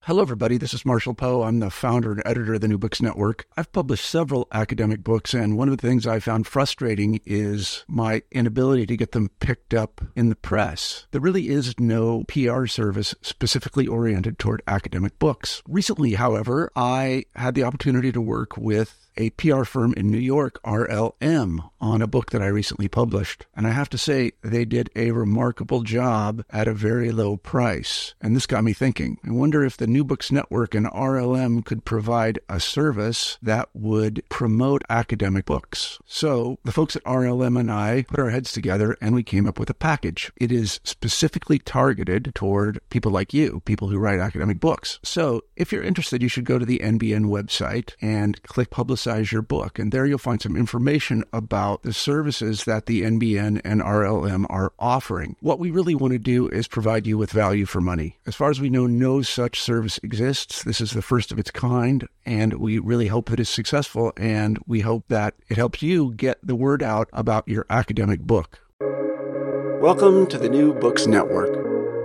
Hello, everybody. This is Marshall Poe. I'm the founder and editor of the New Books Network. I've published several academic books, and one of the things I found frustrating is my inability to get them picked up in the press. There really is no PR service specifically oriented toward academic books. Recently, however, I had the opportunity to work with a PR firm in New York, RLM, on a book that I recently published. And I have to say, they did a remarkable job at a very low price. And this got me thinking. I wonder if the New Books Network and RLM could provide a service that would promote academic books. So the folks at RLM and I put our heads together and we came up with a package. It is specifically targeted toward people like you, people who write academic books. So if you're interested, you should go to the NBN website and click Publicize Your Book. And there you'll find some information about the services that the NBN and RLM are offering. What we really want to do is provide you with value for money. As far as we know, no such service exists. This is the first of its kind, and we really hope that it's successful, and we hope that it helps you get the word out about your academic book. Welcome to the New Books Network.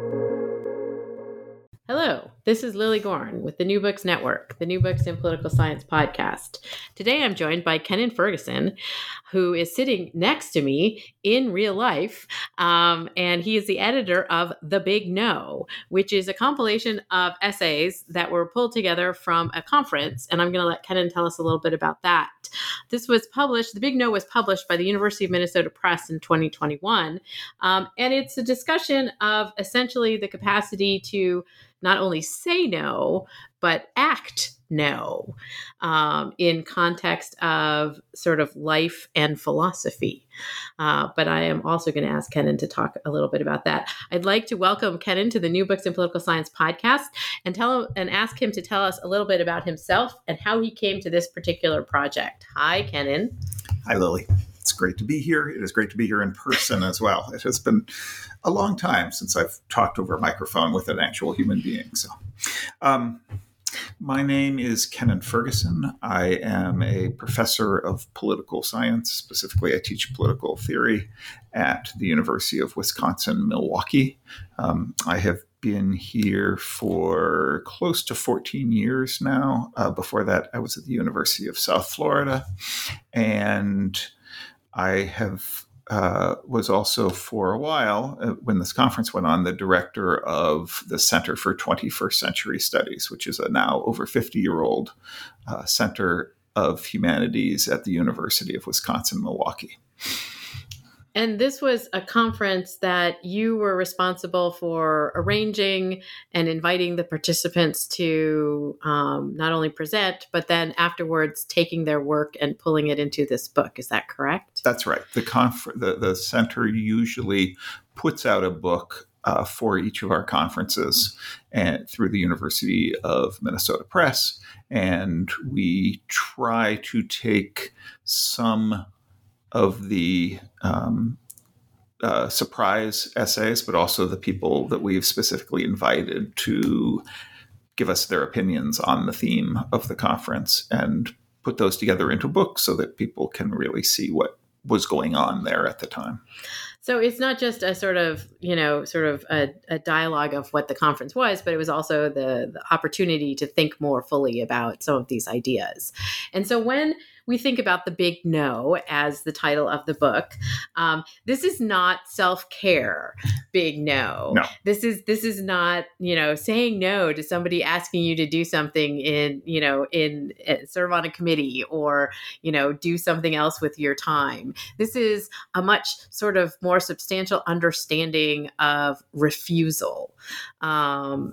Hello, this is Lily Gorn with the New Books Network, the New Books in Political Science podcast. Today I'm joined by Kennan Ferguson, who is sitting next to me in real life, and he is the editor of The Big No, which is a compilation of essays that were pulled together from a conference, and I'm going to let Kennan tell us a little bit about that. This was published, The Big No was published by the University of Minnesota Press in 2021, and it's a discussion of essentially the capacity to not only say no, but act no in context of sort of life and philosophy. But I am also going to ask Kennan to talk a little bit about that. I'd like to welcome Kennan to the New Books in Political Science podcast and ask him to tell us a little bit about himself and how he came to this particular project. Hi, Kennan. Hi, Lily. It's great to be here. It is great to be here in person as well. It has been a long time since I've talked over a microphone with an actual human being. So, my name is Kennan Ferguson. I am a professor of political science. Specifically, I teach political theory at the University of Wisconsin-Milwaukee. I have been here for close to 14 years now. Before that, I was at the University of South Florida, and I was also for a while, when this conference went on, the director of the Center for 21st Century Studies, which is a now over 50-year-old Center of Humanities at the University of Wisconsin-Milwaukee. And this was a conference that you were responsible for arranging and inviting the participants to not only present, but then afterwards taking their work and pulling it into this book. Is that correct? That's right. The center usually puts out a book for each of our conferences and through the University of Minnesota Press. And we try to take some of the surprise essays, but also the people that we've specifically invited to give us their opinions on the theme of the conference and put those together into books so that people can really see what was going on there at the time. So it's not just a sort of a dialogue of what the conference was, but it was also the opportunity to think more fully about some of these ideas. And so when we think about The Big No as the title of the book, this is not self-care. Big no. No. This is not, saying no to somebody asking you to do something in serve on a committee or, do something else with your time. This is a much sort of more substantial understanding of refusal, and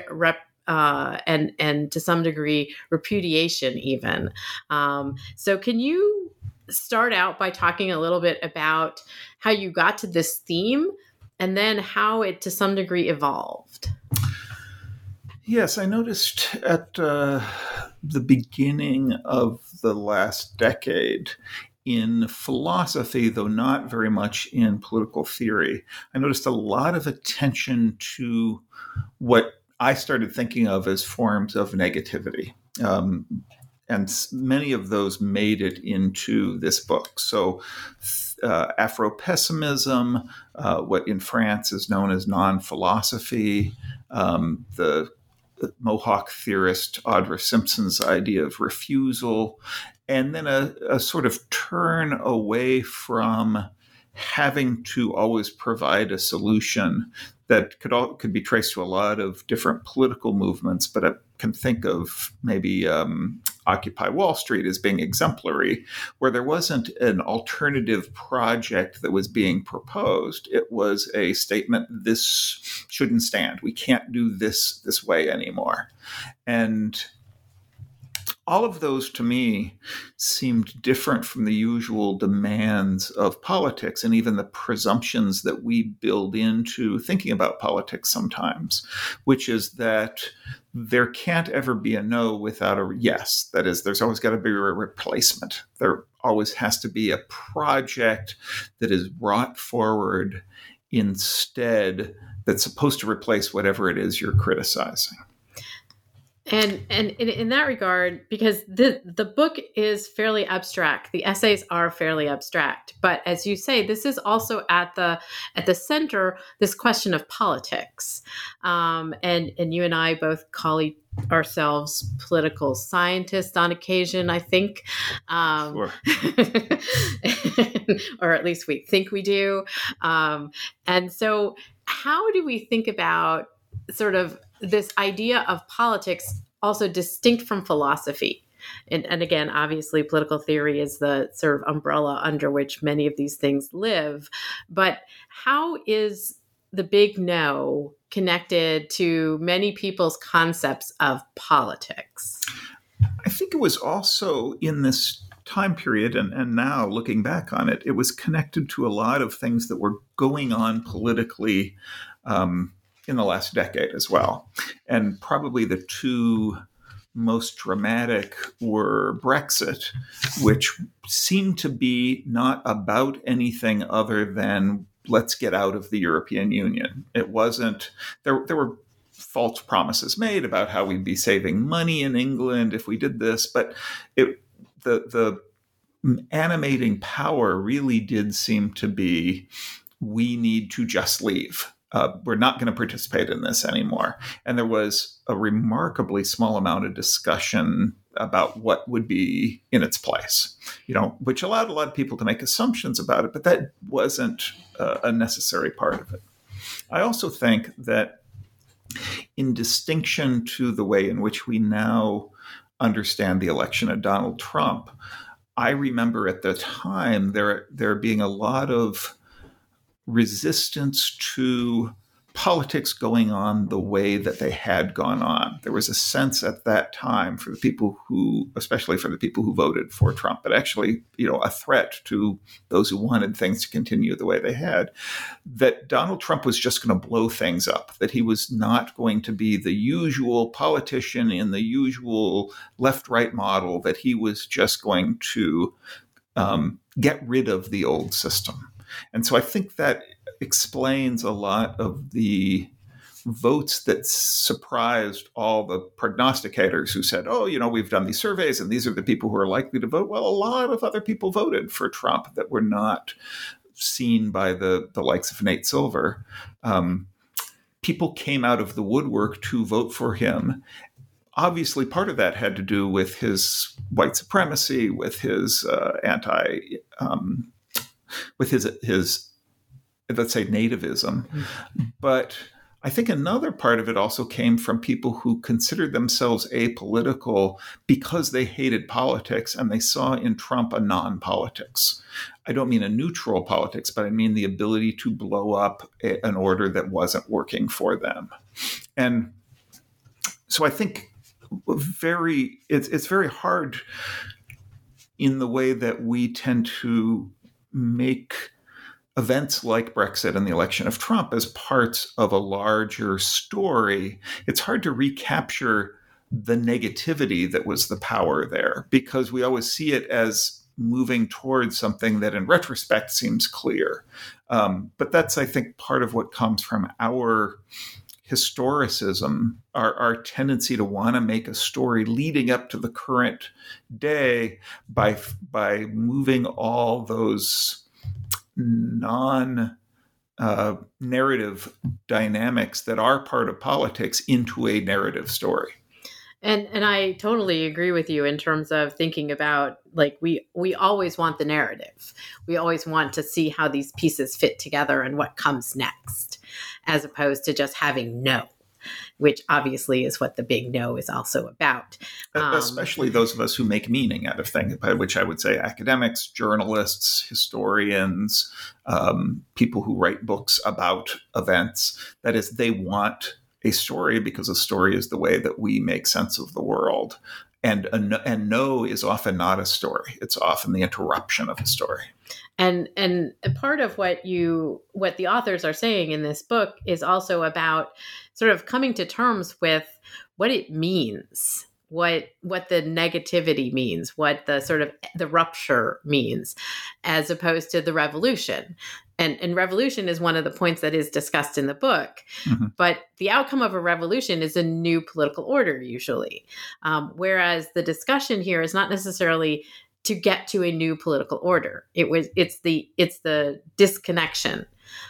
to some degree repudiation even. So can you start out by talking a little bit about how you got to this theme and then how it to some degree evolved? Yes, I noticed at the beginning of the last decade in philosophy, though not very much in political theory, I noticed a lot of attention to what I started thinking of as forms of negativity. And many of those made it into this book. So Afro-pessimism, what in France is known as non-philosophy, the Mohawk theorist Audra Simpson's idea of refusal, and then a sort of turn away from having to always provide a solution that could be traced to a lot of different political movements, but I can think of maybe Occupy Wall Street as being exemplary, where there wasn't an alternative project that was being proposed. It was a statement, this shouldn't stand. We can't do this way anymore. And all of those, to me, seemed different from the usual demands of politics and even the presumptions that we build into thinking about politics sometimes, which is that there can't ever be a no without a yes. That is, there's always got to be a replacement. There always has to be a project that is brought forward instead that's supposed to replace whatever it is you're criticizing. And in that regard, because the book is fairly abstract, the essays are fairly abstract, but as you say, this is also at the center, this question of politics. And you and I both call ourselves political scientists on occasion, I think, Sure. or at least we think we do. And so, how do we think about sort of this idea of politics also distinct from philosophy? And again, obviously, political theory is the sort of umbrella under which many of these things live. But how is the big no connected to many people's concepts of politics? I think it was also in this time period, and now looking back on it, it was connected to a lot of things that were going on politically in the last decade as well. And probably the two most dramatic were Brexit, which seemed to be not about anything other than let's get out of the European Union. It wasn't, there were false promises made about how we'd be saving money in England if we did this, but the animating power really did seem to be, we need to just leave. We're not going to participate in this anymore. And there was a remarkably small amount of discussion about what would be in its place, which allowed a lot of people to make assumptions about it, but that wasn't a necessary part of it. I also think that in distinction to the way in which we now understand the election of Donald Trump, I remember at the time there being a lot of resistance to politics going on the way that they had gone on. There was a sense at that time for the people especially for the people who voted for Trump, but actually, a threat to those who wanted things to continue the way they had, that Donald Trump was just going to blow things up, that he was not going to be the usual politician in the usual left-right model, that he was just going to get rid of the old system. And so I think that explains a lot of the votes that surprised all the prognosticators who said, we've done these surveys and these are the people who are likely to vote. Well, a lot of other people voted for Trump that were not seen by the likes of Nate Silver. People came out of the woodwork to vote for him. Obviously, part of that had to do with his white supremacy, with his with his let's say nativism. But I think another part of it also came from people who considered themselves apolitical because they hated politics and they saw in Trump a non-politics. I don't mean a neutral politics, but I mean the ability to blow up an order that wasn't working for them. And so I think it's very hard in the way that we tend to make events like Brexit and the election of Trump as parts of a larger story. It's hard to recapture the negativity that was the power there because we always see it as moving towards something that in retrospect seems clear. But that's, I think, part of what comes from our historicism, our tendency to want to make a story leading up to the current day by moving all those narrative dynamics that are part of politics into a narrative story. And I totally agree with you in terms of thinking about, like, we always want the narrative. We always want to see how these pieces fit together and what comes next, as opposed to just having no, which obviously is what the big no is also about. Especially those of us who make meaning out of things, by which I would say academics, journalists, historians, people who write books about events. That is, they want a story because a story is the way that we make sense of the world. And no is often not a story. It's often the interruption of a story. And part of what the authors are saying in this book is also about sort of coming to terms with what it means, what the negativity means, what the sort of the rupture means, as opposed to the revolution. And revolution is one of the points that is discussed in the book. Mm-hmm. But the outcome of a revolution is a new political order, usually. Whereas the discussion here is not necessarily to get to a new political order. It's the disconnection.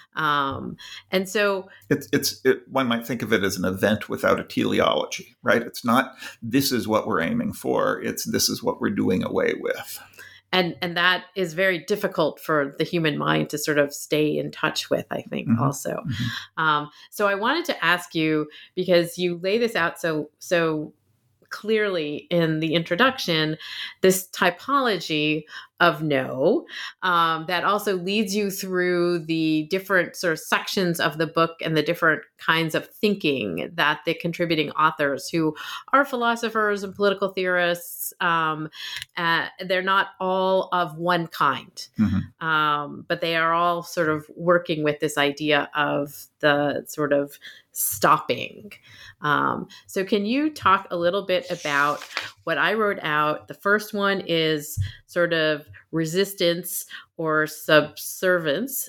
And so one might think of it as an event without a teleology, right? It's not, this is what we're aiming for. It's, this is what we're doing away with. And that is very difficult for the human mind to sort of stay in touch with, I think, mm-hmm. also. Mm-hmm. So I wanted to ask you, because you lay this out so clearly in the introduction, this typology of no, that also leads you through the different sort of sections of the book and the different kinds of thinking that the contributing authors, who are philosophers and political theorists, they're not all of one kind, mm-hmm. But they are all sort of working with this idea of the sort of stopping. So can you talk a little bit about what I wrote out? The first one is sort of resistance or subversiveness,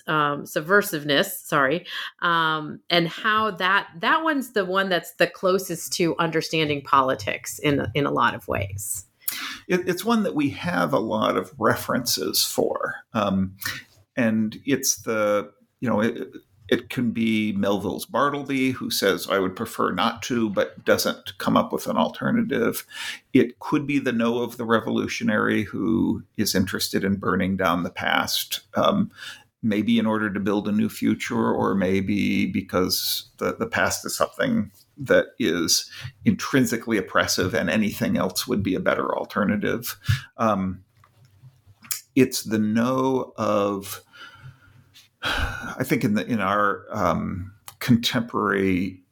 and how that one's the one that's the closest to understanding politics in a lot of ways. It's one that we have a lot of references for, and it's it can be Melville's Bartleby, who says, I would prefer not to, but doesn't come up with an alternative. It could be the no of the revolutionary, who is interested in burning down the past, maybe in order to build a new future, or maybe because the past is something that is intrinsically oppressive and anything else would be a better alternative. It's the no of, I think in our contemporary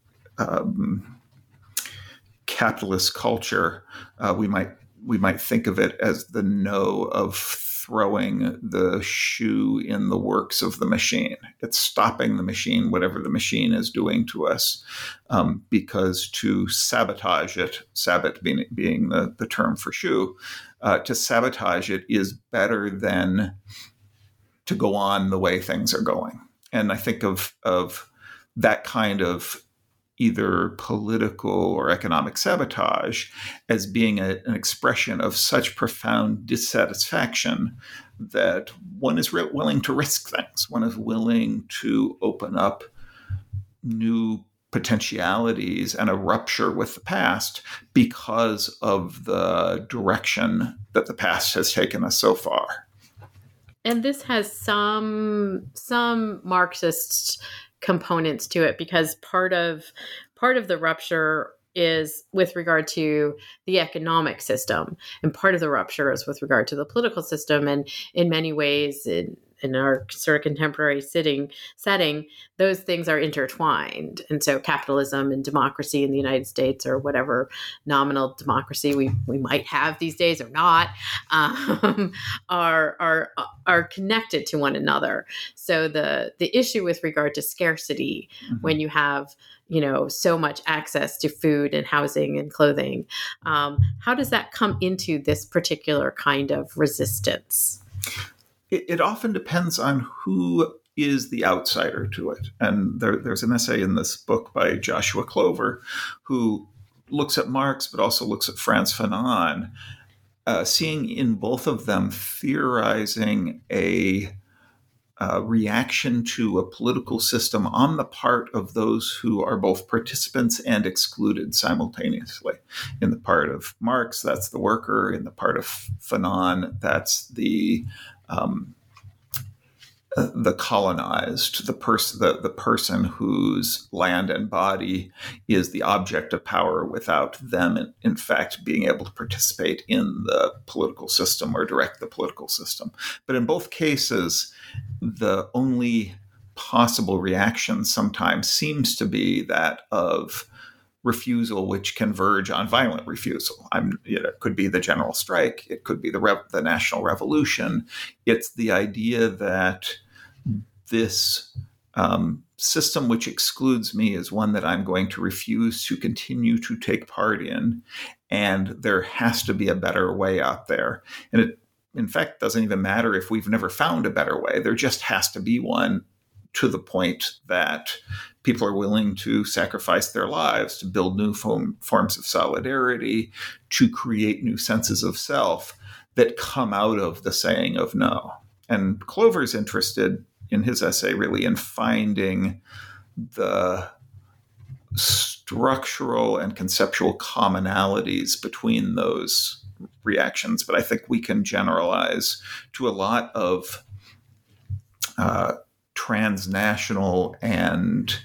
capitalist culture, we might think of it as the no of throwing the shoe in the works of the machine. It's stopping the machine, whatever the machine is doing to us, because to sabotage it, sabot being the term for shoe, to sabotage it is better than to go on the way things are going. And I think of that kind of either political or economic sabotage as being an expression of such profound dissatisfaction that one is willing to risk things. One is willing to open up new potentialities and a rupture with the past because of the direction that the past has taken us so far. And this has some Marxist components to it, because part of the rupture is with regard to the economic system, and part of the rupture is with regard to the political system. And in many ways, in our sort of contemporary setting, those things are intertwined. And so capitalism and democracy in the United States, or whatever nominal democracy we might have these days or not, are connected to one another. So the issue with regard to scarcity, mm-hmm. when you have so much access to food and housing and clothing, how does that come into this particular kind of resistance? It often depends on who is the outsider to it. And there's an essay in this book by Joshua Clover, who looks at Marx, but also looks at Frantz Fanon, seeing in both of them theorizing a reaction to a political system on the part of those who are both participants and excluded simultaneously. In the part of Marx, that's the worker. In the part of Fanon, that's the colonized, the person whose land and body is the object of power without them, in fact, being able to participate in the political system or direct the political system. But in both cases, the only possible reaction sometimes seems to be that of refusal, which can verge on violent refusal. It could be the general strike. It could be the national revolution. It's the idea that this system which excludes me is one that I'm going to refuse to continue to take part in, and there has to be a better way out there. And it, in fact, doesn't even matter if we've never found a better way. There just has to be one, to the point that people are willing to sacrifice their lives to build new forms of solidarity, to create new senses of self that come out of the saying of no. And Clover's interested in his essay really in finding the structural and conceptual commonalities between those reactions. But I think we can generalize to a lot of transnational and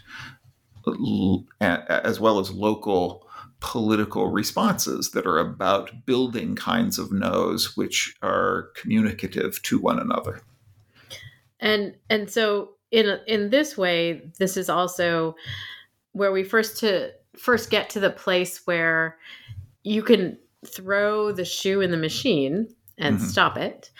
as well as local political responses that are about building kinds of no's which are communicative to one another. And so in this way, this is also where we first get to the place where you can throw the shoe in the machine and stop it.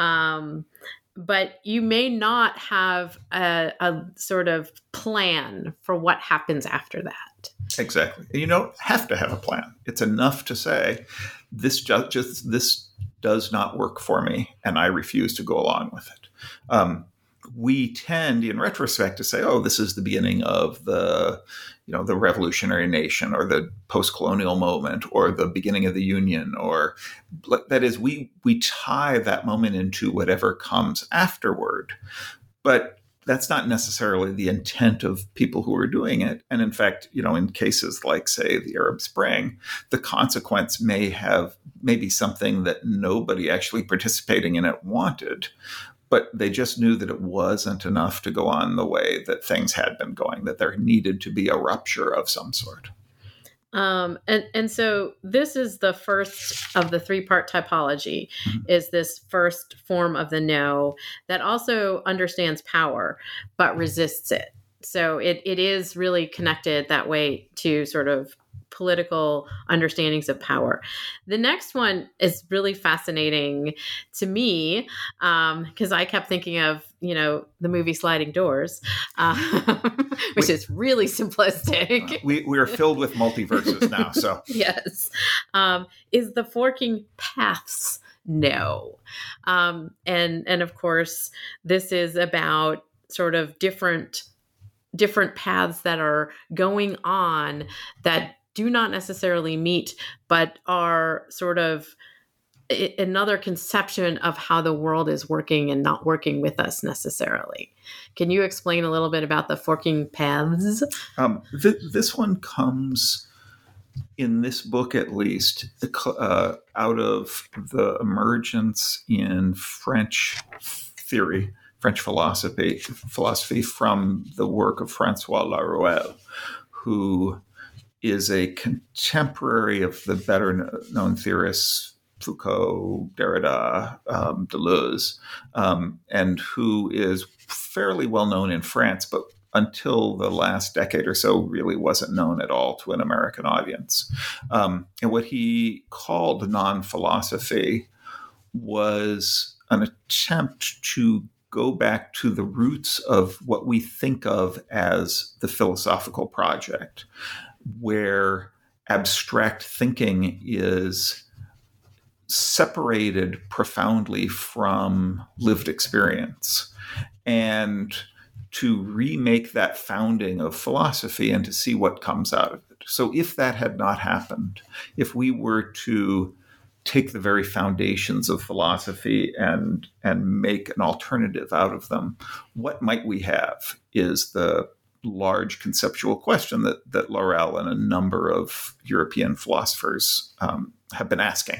But you may not have a sort of plan for what happens after that. Exactly. You don't have to have a plan. It's enough to say, this does not work for me, and I refuse to go along with it. We tend, in retrospect, to say, "Oh, this is the beginning of the revolutionary nation, or the post-colonial moment, or the beginning of the Union," or that is, we tie that moment into whatever comes afterward. But that's not necessarily the intent of people who are doing it. And in fact, in cases like, say, the Arab Spring, the consequence may be something that nobody actually participating in it wanted. But they just knew that it wasn't enough to go on the way that things had been going, that there needed to be a rupture of some sort. And so this is the first of the three-part typology, is this first form of the no that also understands power, but resists it. So it is really connected that way to sort of political understandings of power. The next one is really fascinating to me because I kept thinking of, the movie Sliding Doors, which is really simplistic. We are filled with multiverses now. So yes, is the forking paths no. And of course, this is about sort of different paths that are going on that do not necessarily meet, but are sort of another conception of how the world is working and not working with us necessarily. Can you explain a little bit about the forking paths? This one comes, in this book at least, out of the emergence in French theory, French philosophy from the work of Francois Laruelle, who is a contemporary of the better-known theorists Foucault, Derrida, Deleuze, and who is fairly well known in France, but until the last decade or so really wasn't known at all to an American audience. And what he called non-philosophy was an attempt to go back to the roots of what we think of as the philosophical project, where abstract thinking is separated profoundly from lived experience, and to remake that founding of philosophy and to see what comes out of it. So if that had not happened, if we were to take the very foundations of philosophy and make an alternative out of them, what might we have is the large conceptual question that Laurel and a number of European philosophers have been asking.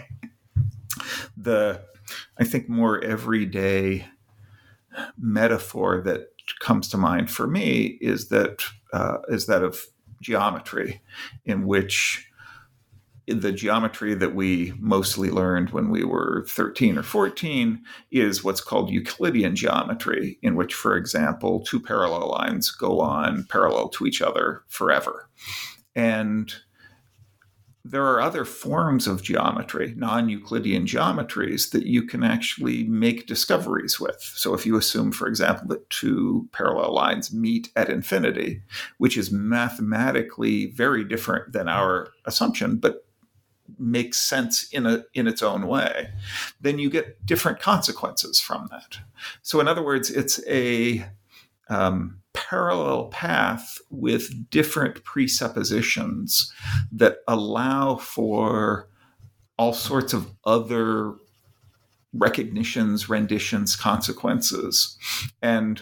I think more everyday metaphor that comes to mind for me is that of geometry, in which the geometry that we mostly learned when we were 13 or 14 is what's called Euclidean geometry, in which, for example, two parallel lines go on parallel to each other forever. And there are other forms of geometry, non-Euclidean geometries, that you can actually make discoveries with. So if you assume, for example, that two parallel lines meet at infinity, which is mathematically very different than our assumption, but makes sense in its own way, then you get different consequences from that. So in other words, it's a parallel path with different presuppositions that allow for all sorts of other recognitions, renditions, consequences. And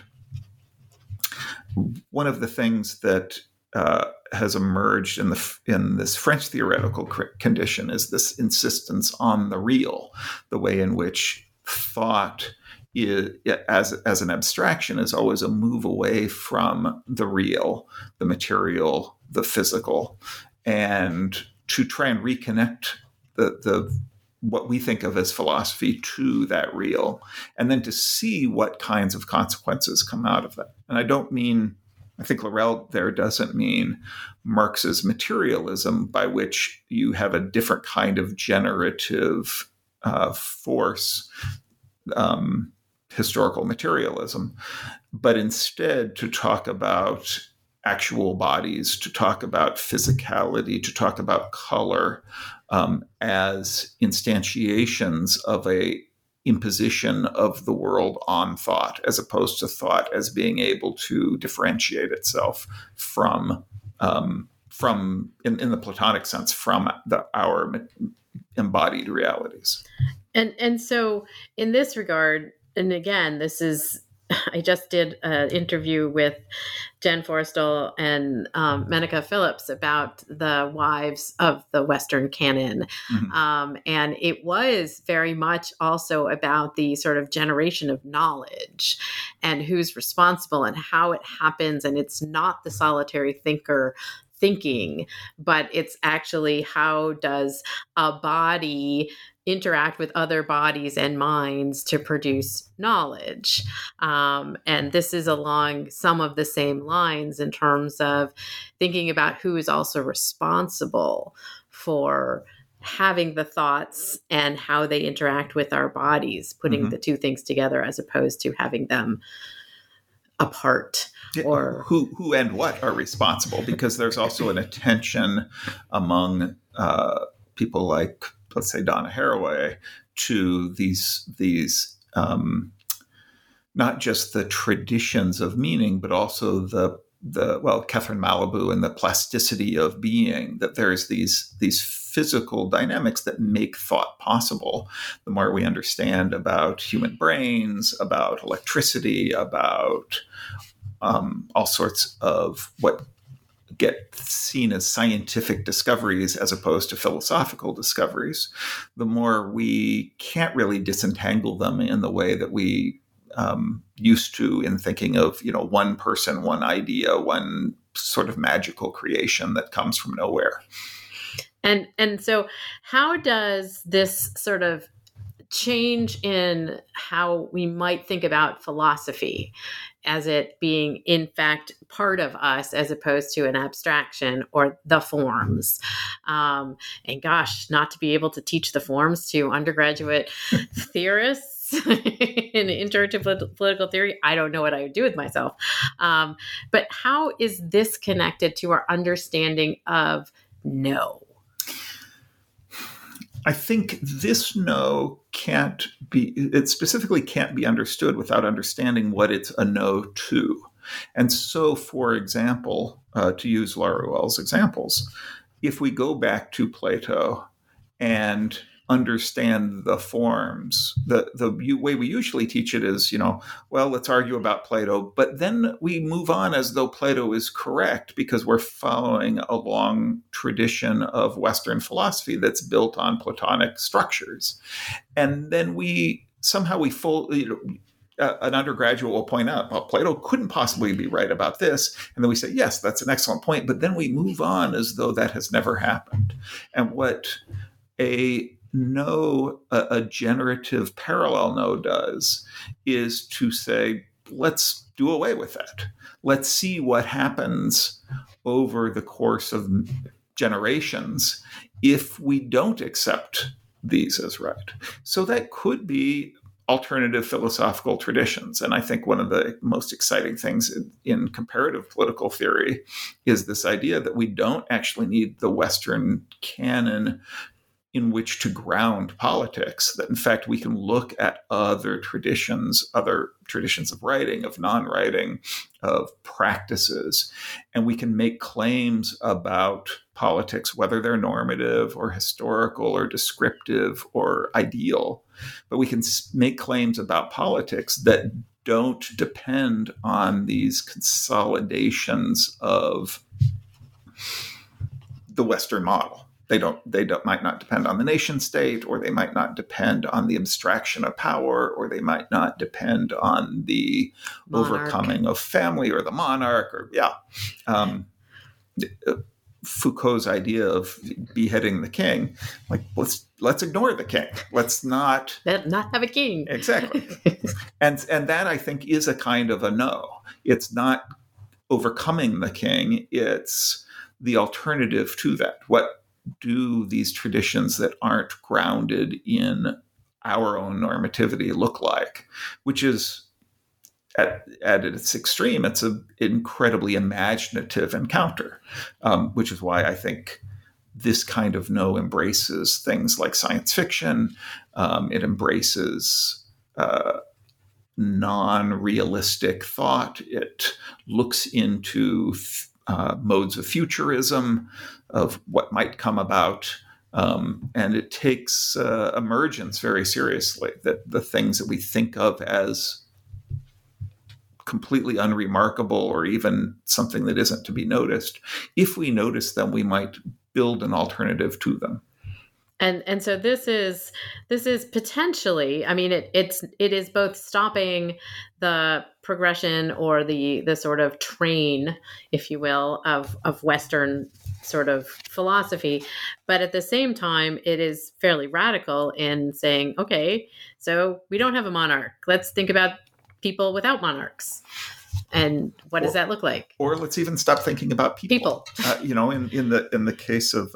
one of the things that has emerged in this French theoretical condition is this insistence on the real, the way in which thought as an abstraction is always a move away from the real, the material, the physical, and to try and reconnect the what we think of as philosophy to that real, and then to see what kinds of consequences come out of that. And I think Laurel there doesn't mean Marx's materialism, by which you have a different kind of generative force, historical materialism, but instead to talk about actual bodies, to talk about physicality, to talk about color as instantiations of a imposition of the world on thought, as opposed to thought as being able to differentiate itself from in the Platonic sense, from our embodied realities. And so in this regard, and again, I just did an interview with Jen Forrestal and Menaka Phillips about the wives of the Western canon. Mm-hmm. And it was very much also about the sort of generation of knowledge and who's responsible and how it happens. And it's not the solitary thinker thinking, but it's actually how does a body interact with other bodies and minds to produce knowledge. And this is along some of the same lines in terms of thinking about who is also responsible for having the thoughts and how they interact with our bodies, putting mm-hmm. the two things together as opposed to having them apart. Or who and what are responsible, because there's also an attention among people like, let's say, Donna Haraway, to these not just the traditions of meaning, but also the Catherine Malibu and the plasticity of being, that there's these physical dynamics that make thought possible. The more we understand about human brains, about electricity, about all sorts of what get seen as scientific discoveries as opposed to philosophical discoveries, the more we can't really disentangle them in the way that we used to in thinking of, one person, one idea, one sort of magical creation that comes from nowhere. And so how does this sort of change in how we might think about philosophy as it being, in fact, part of us as opposed to an abstraction or the forms? And gosh, not to be able to teach the forms to undergraduate theorists in interactive political theory, I don't know what I would do with myself. But how is this connected to our understanding of no? I think this no it specifically can't be understood without understanding what it's a no to. And so, for example, to use Laurel's examples, if we go back to Plato and understand the forms. The way we usually teach it is, well, let's argue about Plato, but then we move on as though Plato is correct because we're following a long tradition of Western philosophy that's built on Platonic structures. And then an undergraduate will point out, well, Plato couldn't possibly be right about this. And then we say, yes, that's an excellent point. But then we move on as though that has never happened. And what a generative parallel no does is to say, let's do away with that. Let's see what happens over the course of generations if we don't accept these as right. So that could be alternative philosophical traditions. And I think one of the most exciting things in comparative political theory is this idea that we don't actually need the Western canon in which to ground politics, that in fact we can look at other traditions of writing, of non-writing, of practices, and we can make claims about politics, whether they're normative or historical or descriptive or ideal. But we can make claims about politics that don't depend on these consolidations of the Western model. They might not depend on the nation state, or they might not depend on the abstraction of power, or they might not depend on the overcoming of family or the monarch, or Foucault's idea of beheading the king, like let's ignore the king. Let's not have a king. Exactly. and that I think is a kind of a no. It's not overcoming the king. It's the alternative to that. What do these traditions that aren't grounded in our own normativity look like? Which is, at its extreme, it's an incredibly imaginative encounter, which is why I think this kind of no embraces things like science fiction. It embraces non-realistic thought. It looks into modes of futurism, of what might come about, and it takes emergence very seriously, that the things that we think of as completely unremarkable or even something that isn't to be noticed, if we notice them, we might build an alternative to them. And so this is potentially, I mean, it is both stopping the progression or the sort of train, if you will, of Western sort of philosophy, but at the same time, it is fairly radical in saying, okay, so we don't have a monarch. Let's think about people without monarchs. And what does that look like? Or let's even stop thinking about people. In the case of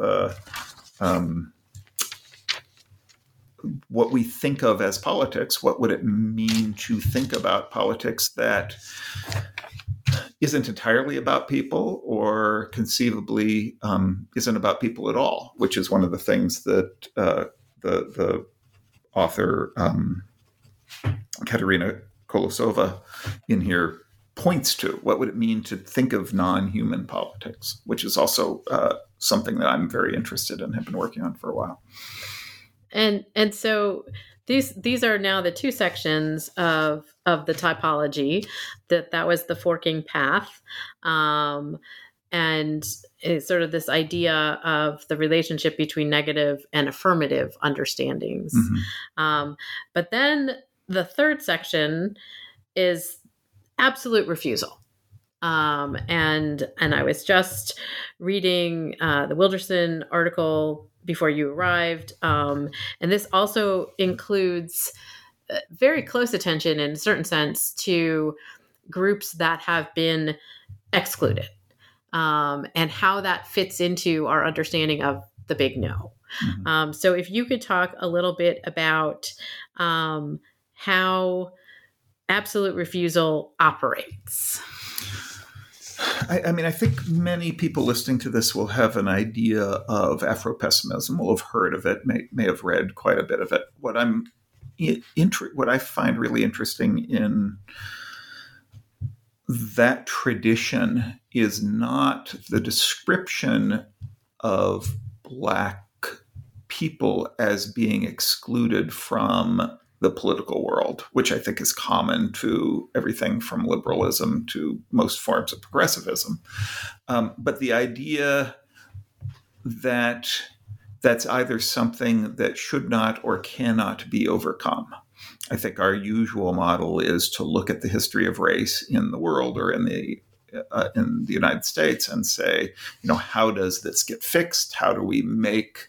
what we think of as politics, what would it mean to think about politics that isn't entirely about people, or conceivably isn't about people at all, which is one of the things that the author Katerina Kolosova in here points to. What would it mean to think of non-human politics, which is also something that I'm very interested in, have been working on for a while. And so these are now the two sections of the typology. That was the forking path, and it's sort of this idea of the relationship between negative and affirmative understandings. Mm-hmm. But then the third section is absolute refusal. And I was just reading the Wilderson article before you arrived. And this also includes very close attention in a certain sense to groups that have been excluded, and how that fits into our understanding of the big no. Mm-hmm. So if you could talk a little bit about how absolute refusal operates. I think many people listening to this will have an idea of Afro-pessimism, will have heard of it, may have read quite a bit of it. What I find really interesting in that tradition is not the description of Black people as being excluded from the political world, which I think is common to everything from liberalism to most forms of progressivism. But the idea that that's either something that should not or cannot be overcome. I think our usual model is to look at the history of race in the world or in the United States and say, how does this get fixed? How do we make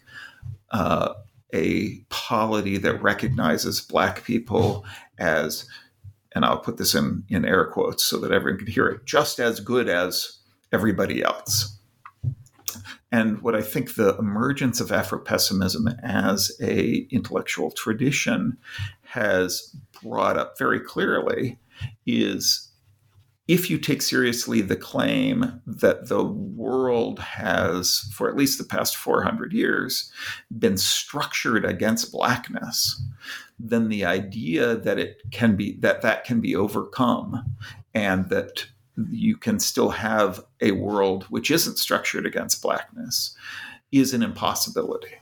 a polity that recognizes Black people as, and I'll put this in air quotes so that everyone can hear it, just as good as everybody else? And what I think the emergence of Afro-pessimism as a intellectual tradition has brought up very clearly is, if you take seriously the claim that the world has, for at least the past 400 years, been structured against Blackness, then the idea that that can be overcome and that you can still have a world which isn't structured against Blackness is an impossibility.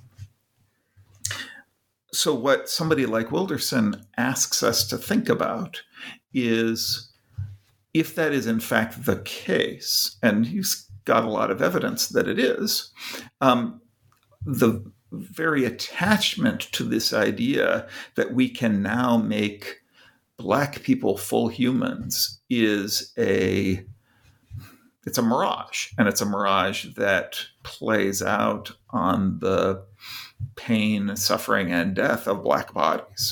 So what somebody like Wilderson asks us to think about is, if that is in fact the case, and he's got a lot of evidence that it is, the very attachment to this idea that we can now make Black people full humans is it's a mirage, and it's a mirage that plays out on the pain, suffering, and death of Black bodies.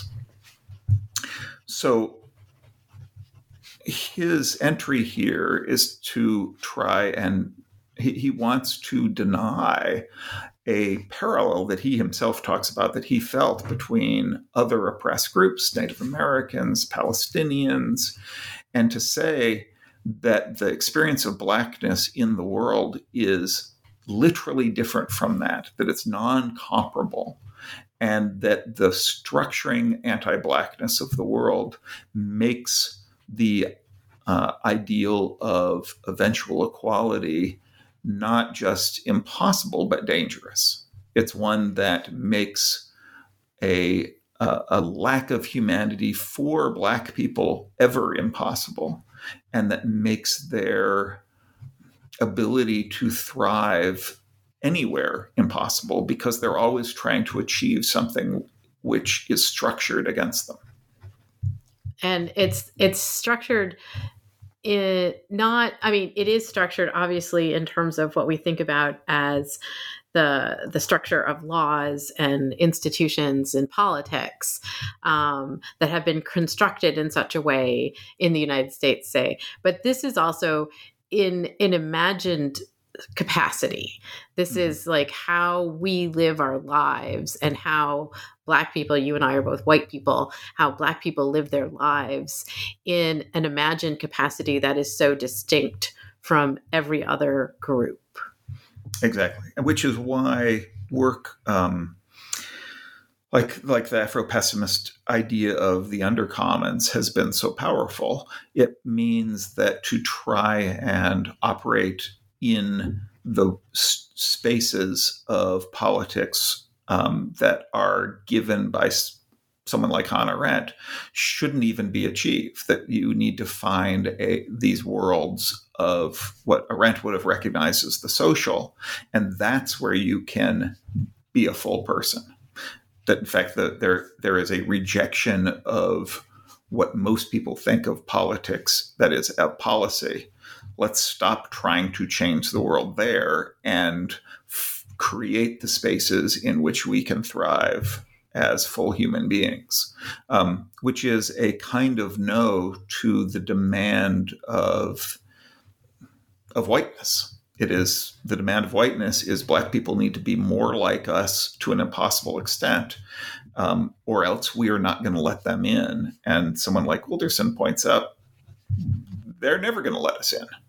So his entry here is to try and he wants to deny a parallel that he himself talks about that he felt between other oppressed groups, Native Americans, Palestinians, and to say that the experience of Blackness in the world is literally different from that it's non-comparable, and that the structuring anti-Blackness of the world makes the ideal of eventual equality not just impossible, but dangerous. It's one that makes a lack of humanity for Black people ever impossible, and that makes their ability to thrive anywhere impossible, because they're always trying to achieve something which is structured against them. And it's structured it is structured obviously in terms of what we think about as the structure of laws and institutions and politics that have been constructed in such a way in the United States, say. But this is also in an imagined capacity. This is like how we live our lives, and how Black people, you and I are both white people, how Black people live their lives in an imagined capacity that is so distinct from every other group. Exactly. Which is why work like the Afro-pessimist idea of the undercommons has been so powerful. It means that to try and operate in the spaces of politics that are given by someone like Hannah Arendt shouldn't even be achieved, that you need to find these worlds of what Arendt would have recognized as the social, and that's where you can be a full person. That in fact there is a rejection of what most people think of politics, that is a policy. Let's stop trying to change the world there and create the spaces in which we can thrive as full human beings, which is a kind of no to the demand of whiteness. It is the demand of whiteness is Black people need to be more like us to an impossible extent, or else we are not going to let them in. And someone like Wilderson points out, they're never going to let us in.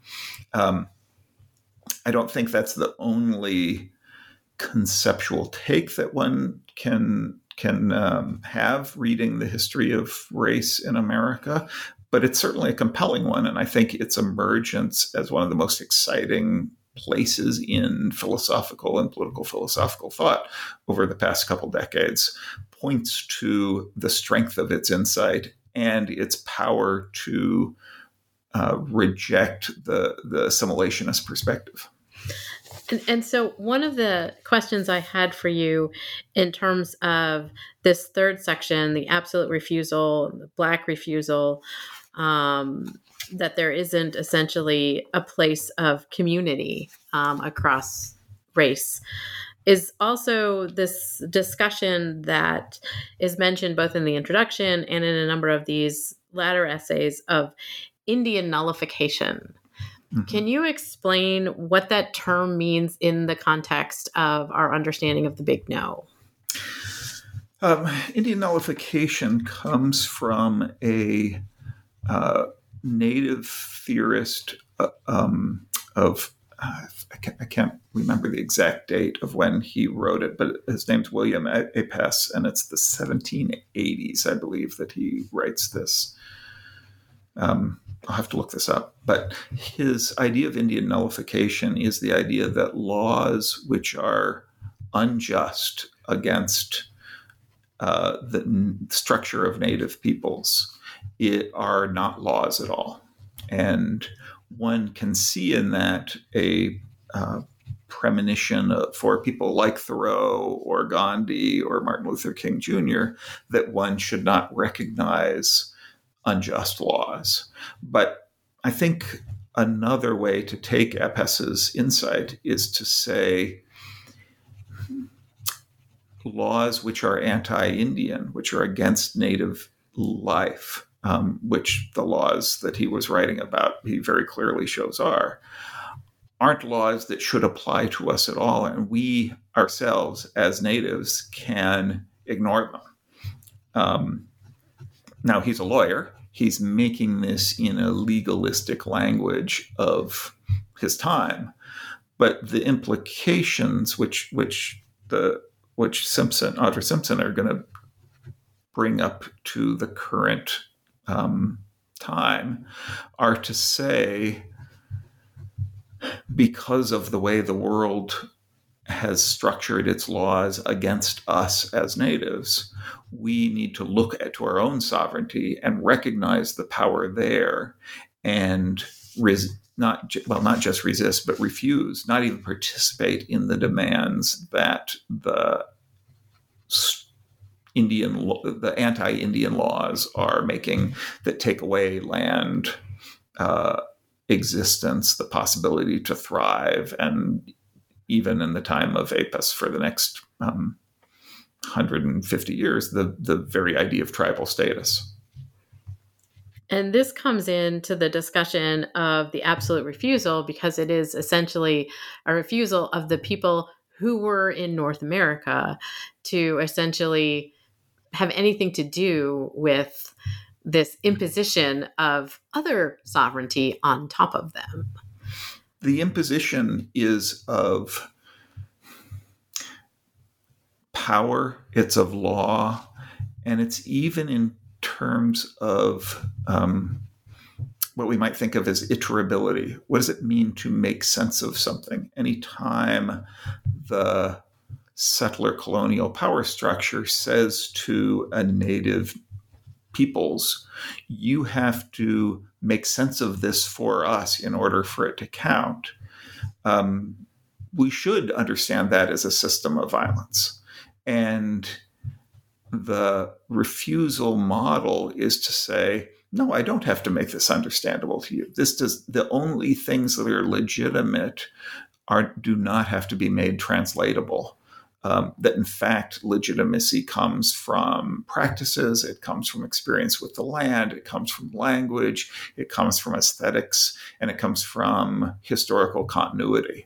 I don't think that's the only conceptual take that one can have reading the history of race in America, but it's certainly a compelling one. And I think its emergence as one of the most exciting places in philosophical and political philosophical thought over the past couple decades points to the strength of its insight and its power to reject the assimilationist perspective. And so one of the questions I had for you in terms of this third section, the absolute refusal, the Black refusal, that there isn't essentially a place of community across race, is also this discussion that is mentioned both in the introduction and in a number of these latter essays of Indian nullification. Mm-hmm. Can you explain what that term means in the context of our understanding of the Big No? Indian nullification comes from a native theorist of I can't remember the exact date of when he wrote it, but his name's William Apess, and it's the 1780s, I believe, that he writes this. I'll have to look this up. But his idea of Indian nullification is the idea that laws which are unjust against the structure of native peoples are not laws at all. And one can see in that a premonition for people like Thoreau or Gandhi or Martin Luther King Jr. that one should not recognize unjust laws. But I think another way to take Apess's insight is to say laws which are anti-Indian, which are against native life, which the laws that he was writing about, he very clearly shows aren't laws that should apply to us at all. And we ourselves as natives can ignore them. Now, he's a lawyer. He's making this in a legalistic language of his time. But the implications which Audra Simpson are going to bring up to the current time are to say, because of the way the world has structured its laws against us as natives, we need to look to our own sovereignty and recognize the power there and not just resist, but refuse, not even participate in the demands that the anti-Indian laws are making that take away land existence, the possibility to thrive, and even in the time of Apess for the next 150 years, the very idea of tribal status. And this comes into the discussion of the absolute refusal because it is essentially a refusal of the people who were in North America to essentially have anything to do with this imposition of other sovereignty on top of them. The imposition is of power, it's of law, and it's even in terms of what we might think of as iterability. What does it mean to make sense of something? Anytime the settler colonial power structure says to a native peoples, you have to make sense of this for us in order for it to count. We should understand that as a system of violence. And the refusal model is to say, no, I don't have to make this understandable to you. The only things that are legitimate do not have to be made translatable. That in fact, legitimacy comes from practices, it comes from experience with the land, it comes from language, it comes from aesthetics, and it comes from historical continuity.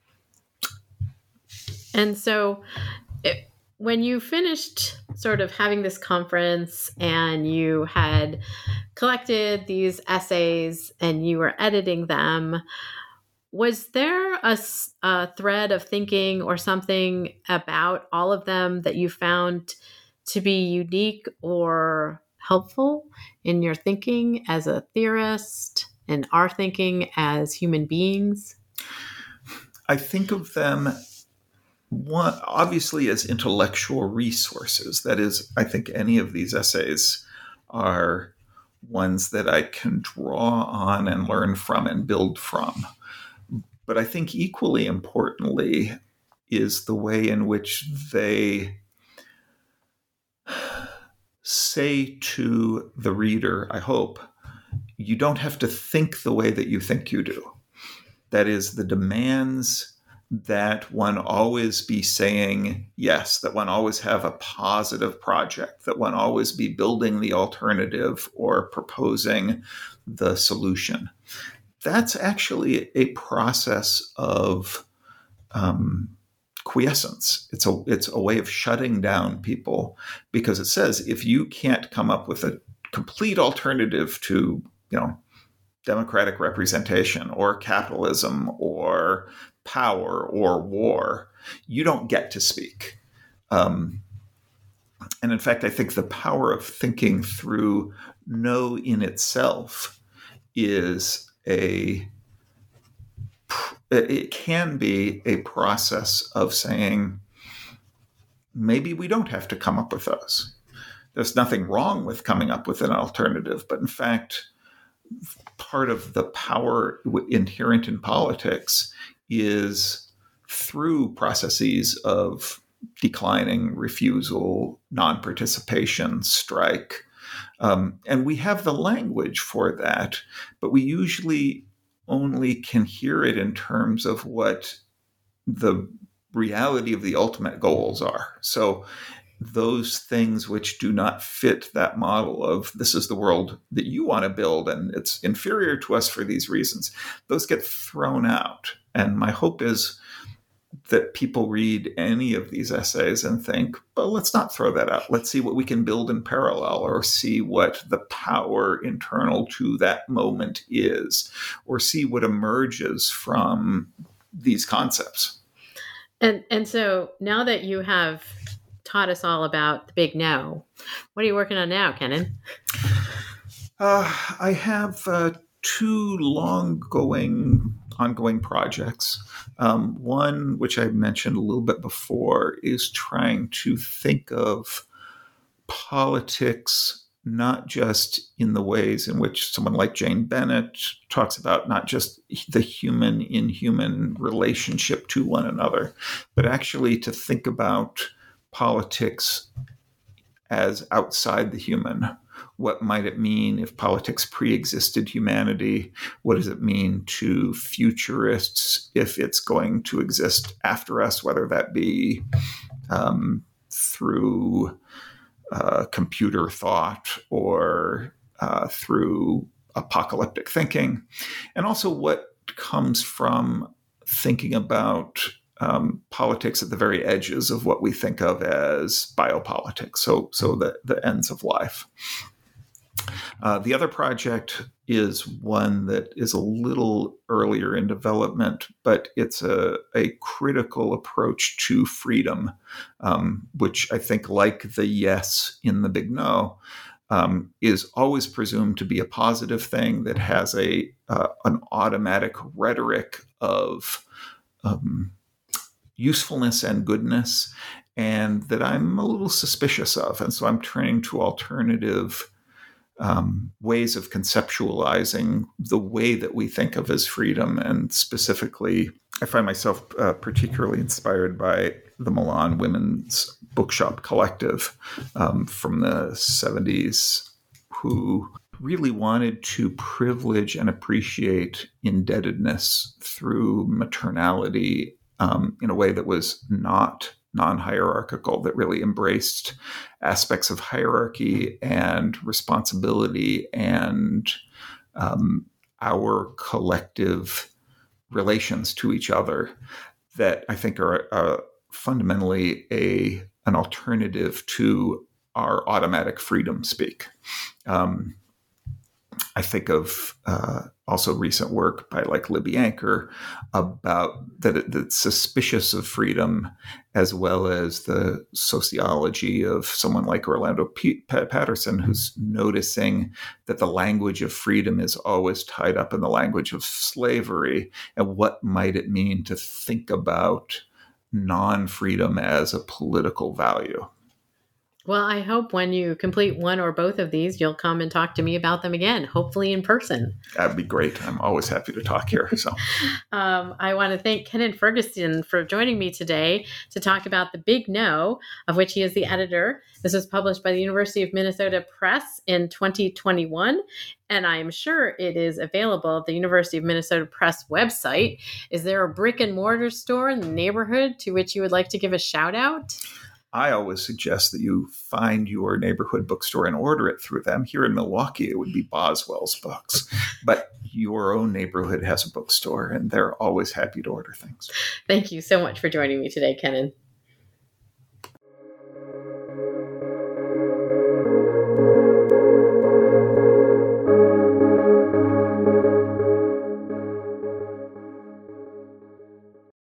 And so when you finished sort of having this conference and you had collected these essays and you were editing them, was there a thread of thinking or something about all of them that you found to be unique or helpful in your thinking as a theorist and our thinking as human beings? I think of them obviously as intellectual resources. That is, I think any of these essays are ones that I can draw on and learn from and build from. But I think equally importantly is the way in which they say to the reader, I hope, you don't have to think the way that you think you do. That is, the demands that one always be saying yes, that one always have a positive project, that one always be building the alternative or proposing the solution. That's actually a process of quiescence. It's a way of shutting down people, because it says if you can't come up with a complete alternative to, democratic representation or capitalism or power or war, you don't get to speak. And in fact, I think the power of thinking through no in itself is it can be a process of saying, maybe we don't have to come up with those. There's nothing wrong with coming up with an alternative, but in fact, part of the power inherent in politics is through processes of declining, refusal, non-participation, strike. And we have the language for that, but we usually only can hear it in terms of what the reality of the ultimate goals are. So those things which do not fit that model of this is the world that you want to build and it's inferior to us for these reasons, those get thrown out. And my hope is that people read any of these essays and think, well, let's not throw that out. Let's see what we can build in parallel, or see what the power internal to that moment is, or see what emerges from these concepts. And so now that you have taught us all about the big no, what are you working on now, Kennan? I have two ongoing projects. One, which I mentioned a little bit before, is trying to think of politics not just in the ways in which someone like Jane Bennett talks about, not just the human-in-human relationship to one another, but actually to think about politics as outside the human. What might it mean if politics pre-existed humanity? What does it mean to futurists if it's going to exist after us, whether that be through computer thought or through apocalyptic thinking? And also what comes from thinking about politics at the very edges of what we think of as biopolitics, so the ends of life. The other project is one that is a little earlier in development, but it's a critical approach to freedom, which I think, like the yes in the big no, is always presumed to be a positive thing that has an automatic rhetoric of usefulness and goodness, and that I'm a little suspicious of. And so I'm turning to alternative ways of conceptualizing the way that we think of as freedom. And specifically, I find myself particularly inspired by the Milan Women's Bookshop Collective from the 70s, who really wanted to privilege and appreciate indebtedness through maternality in a way that was not non-hierarchical, that really embraced aspects of hierarchy and responsibility and our collective relations to each other, that I think are fundamentally an alternative to our automatic freedom speak. I think of also recent work by like Libby Anchor about that's suspicious of freedom, as well as the sociology of someone like Orlando Patterson, who's noticing that the language of freedom is always tied up in the language of slavery. And what might it mean to think about non-freedom as a political value? Well, I hope when you complete one or both of these, you'll come and talk to me about them again, hopefully in person. That'd be great. I'm always happy to talk here. So, I want to thank Kennan Ferguson for joining me today to talk about The Big No, of which he is the editor. This was published by the University of Minnesota Press in 2021, and I am sure it is available at the University of Minnesota Press website. Is there a brick and mortar store in the neighborhood to which you would like to give a shout out? I always suggest that you find your neighborhood bookstore and order it through them. Here in Milwaukee, it would be Boswell's Books. But your own neighborhood has a bookstore, and they're always happy to order things. Thank you so much for joining me today, Kennan.